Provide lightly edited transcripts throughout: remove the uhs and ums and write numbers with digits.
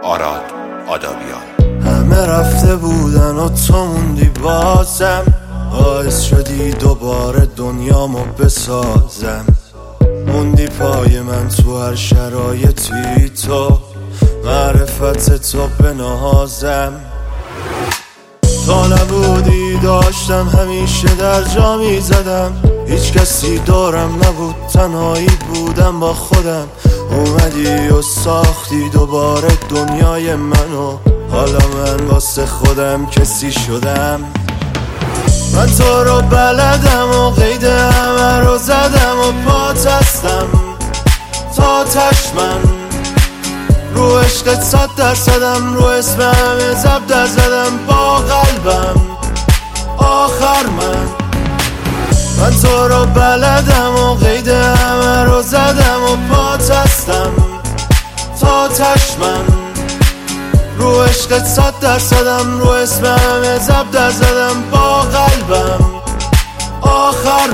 آراد آدابیان. همه رفته بودن و تو موندی بازم، باعث شدی دوباره دنیامو بسازم. موندی پای من تو هر شرایطی، تو معرفت تو بنازم. تا نبودی داشتم همیشه در جا می زدم، هیچ کسی دارم نبود، تنهایی بودم با خودم. اومدی و ساختی دوباره دنیای منو، حالا من واسه خودم کسی شدم. من تو رو بلدم و قید همه رو زدم و پات هستم تا تشمن. رو عشقت 100%م، رو اسم همه زبدر زدم با قلبم. آخر من تو رو بلدم و قید همه رو زدم و پات هستم تا تشمن. رو عشقت 100%م، رو اسم همه زبدر زدم با قلبم. آخر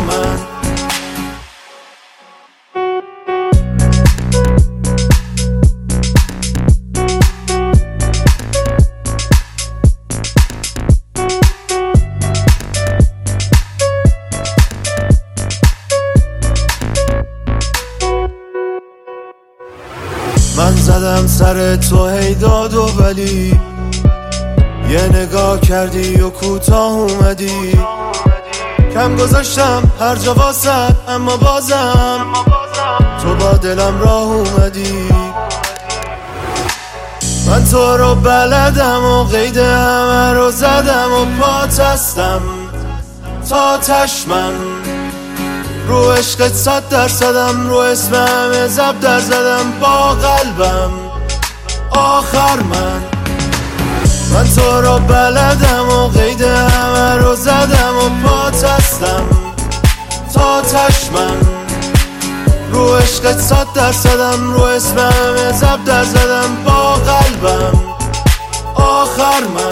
من زدم سر تو هی داد و ولی، یه نگاه کردی و کوتاه اومدی. کم گذاشتم هر جا واسه، اما بازم تو با دلم راه اومدی. من تو رو بلدم و قید همه رو زدم و پات هستم تا تشمن. رو عشقت 100%م، رو اسم همه زبدر زدم با قلبم. آخر من تو رو بلدم و قید همه رو زدم و پات هستم تا تشمن. رو عشقت 100%م، رو اسم همه زبدر زدم با قلبم. آخر